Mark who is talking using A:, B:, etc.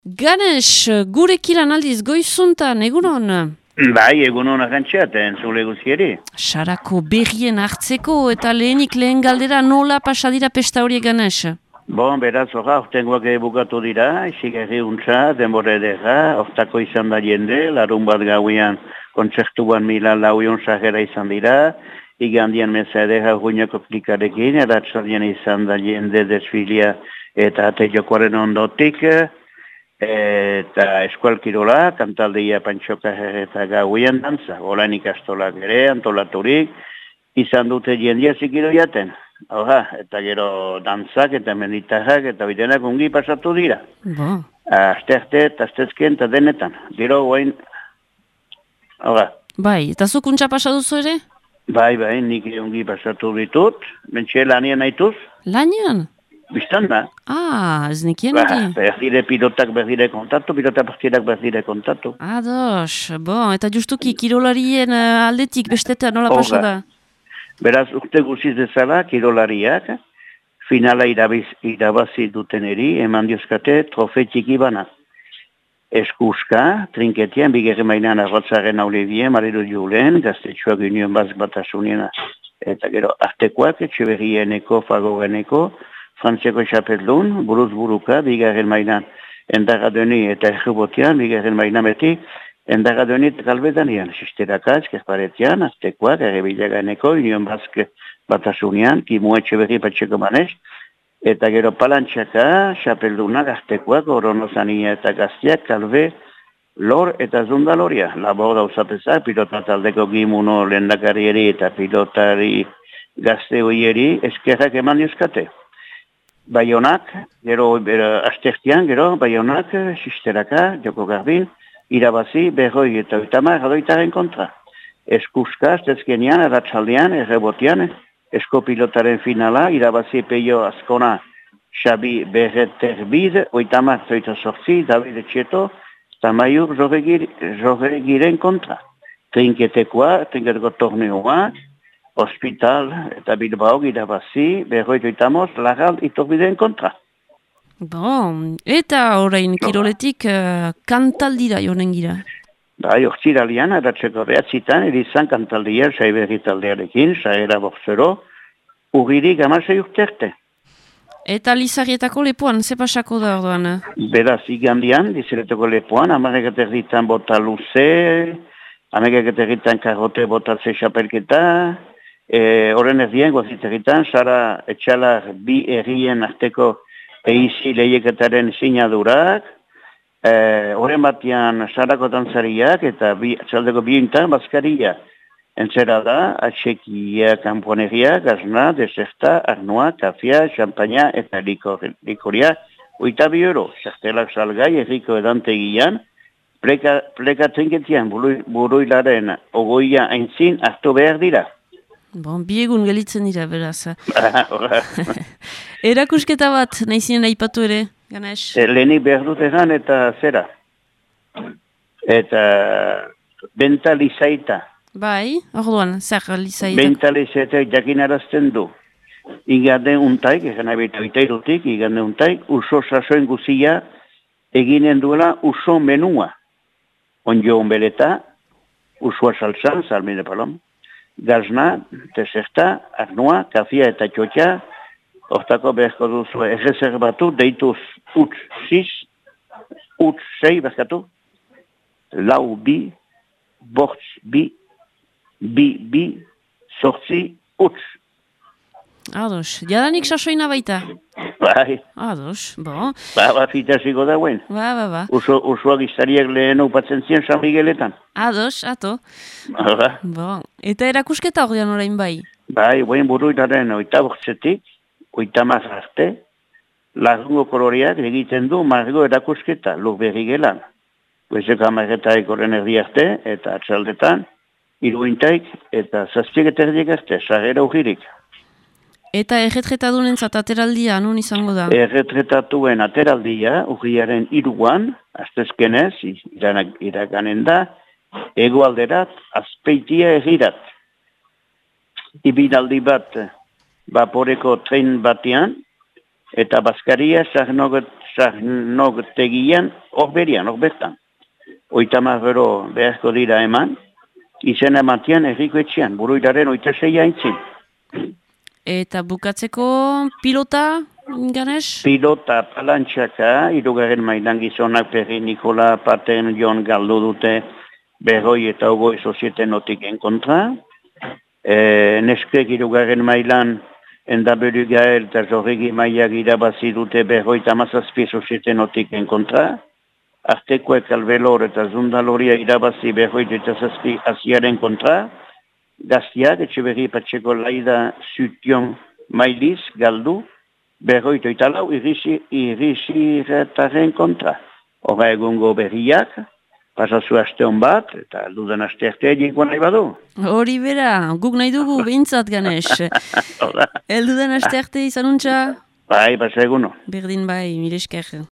A: Ganesh, gurekin aldiz goizuntan, egunon?
B: Bai, egunon agantxeaten, zule guzieri.
A: Sarako berrien hartzeko eta lehenik lehen galdera nola pasadira pesta horiek, Ganesh?
B: Bon, beraz, ortengoak bukatu dira, isigarri untza, denbora edera, hortako izan da jende, larun bat gauian kontzertuan Milan lauion sarrera izan dira, igandian meza edera guinako plikarekin, eratzaldian izan da jende desfilia eta ate jokoaren ondotik, eta eskualkirola, kantaldeia pantxoka eta gauian dantza, olain ikastolak ere, antolaturik, izan dute jendia zikiro jaten. Eta gero dantzak eta menditarrak eta bidenak ongi pasatu dira. Azte eta aztezken eta denetan. Gero guain,
A: Bai, eta zukuntza pasaduzu ere?
B: Bai, nik ongi pasatu ditut. Bentxe lanian naituz?
A: Lanian?
B: Biztan da.
A: Ez nekien eri.
B: Berdire pilotak berdire kontatu, pilota partidak berdire kontatu.
A: Ados, eta justuki kirolarien aldetik bestetan nola pasada?
B: Beraz, urte guziz dezala, kirolariak, finala irabazi duteneri, eman diozkate trofe txiki bana. Eskuska, trinketian, bigarren mainan arratzaren aulibien, mariru julen, gaztetxoak union bazk batasunien, eta gero artekoak, etxeberrieneko, fagoreneko, frantziako xapetlun, buruz buruka, bigarren mainan endagadoni eta errebotian, bigarren mainan beti, endagadoni eta kalbedanian, sisterakaz, kesparetian, aztekoak, errebilaganeko, union bazk batasunian, kimu etxeberri patxeko manez, eta gero palantxaka, xapeldunak, aztekoak, oronozania eta gaztiak, kalbe, lor eta zundaloria. Labor dauzapezak, pilota taldeko gimuno lehendakarieri eta pilotari gazte hoieri eskerrak eman diozkate. Baionak, gero aztertian, gero Baionak, sisteraka, joko garbin, irabazi, berroi eta oitamar adoitaren kontra. Eskuska, aztezkenian, erratxaldean, errebotian, eskopilotaren finala, irabazi peio azkona, Xabi Berreterbid, oitamar zoita sortzi, David Etxeto, Tamaiur Jorregiren kontra. Trinketeko torneoa, Hospital eta Bilbao irabazi, berroi oitamoz, Larral itorbideen kontra.
A: Eta orain kiroletik kantaldira joanen gira?
B: Hortziralian, eratzeko behatzitan, erizan kantaldia, saiberri taldearekin, saera borzero, urririk amasei urterte.
A: Eta Lizarrietako lepoan, ze pasako da orduan?
B: Beraz, igandian, Lizarrietako lepoan, amarrekat erditan bota luze, amarrekat erditan karrote botatze xapelketa, horren erdien, guazit erditan, Sara Etxalar bi errien arteko eizi lehieketaren sinadurak, horren batian Sarako dantzariak eta txaldeko biintan bazkaria. Entzera da, atxekia, kamponeria, gazna, deserta, arnoa, kafia, xampaina eta likoria, 8 euro. Sartelak salgai erriko edantegian, pleka trinketian buruilaren ogoia aintzin hartu behar dira.
A: Biegun gelitzen dira, beraz. Erakusketa bat, nahizien aipatu ere, Ganesh?
B: Lehenik behar dut egan eta zera. Eta benta lizaita.
A: Bai, orduan, zer lizaita?
B: Benta lizaita jakinarazten du. Igande untaik, egan abita bitairutik, igande untaik, uso sasoen guzia eginen duela uso menua. Onjo onbeleta, usua salsan, salmine palom. Gazna, deserta, arnoa, kafia eta txotxa, hortako beharko duzu errezerbatu, deituz utz 6, utz 6, berkatu, lau bi, bortz bi, bi, sortzi, utz.
A: Ados, jadanik sasoina baita?
B: Bai.
A: Ados,
B: Fitasiko dauen.
A: Ba.
B: Usuak iztariak lehen upatzen ziren San Migueletan.
A: Ados, ato. Eta erakusketa ordean orain bai?
B: Bai, guen buruilaren 8 8 arte, lagungo koloreak egiten du margo erakusketa, lur berri gelan. Goizeko amarretaik horren erdi arte, eta atxaldetan, iruintaik, eta zaztiek eta erdiek arte, sarrera urririk.
A: Eta erretretadunentzat ateraldia, nun izango da?
B: Erretretatuen ateraldia, urriaren 3an, astezkenez, iraganen da, egoalderat, azpeitia egirat. Ibinaldi bat, vaporeko tren batean, eta Baskaria tegian, hor bertan. 30 euro beharko dira eman, izena ematean erriko etxean, Buruiraren 26 aintzin.
A: Eta bukatzeko pilota, Ganes?
B: Pilota palantxaka, 3. mailan gizonak Perri Nikola Paten Jon galdu dute 40 eta 20 sozietenotiken kontra. Neskek 3. mailan Endaberu Gael eta Zorregi Maiak irabazi dute 57 sozietenotiken kontra. Artekoek Albelor eta Zundaloria irabazi 27 aziaren kontra. Gaztiak, Etxeberri Patxeko Laida Zution Mailiz galdu 44 irriziretaren kontra. Hora egungo berriak, pasazu aste hon bat, eta dudan aste arte eginko nahi badu.
A: Hori bera, guk nahi dugu behintzat, Ganes. Eldudan aste arte izanuntza?
B: Bai, pasa eguno.
A: Berdin bai, mire esker.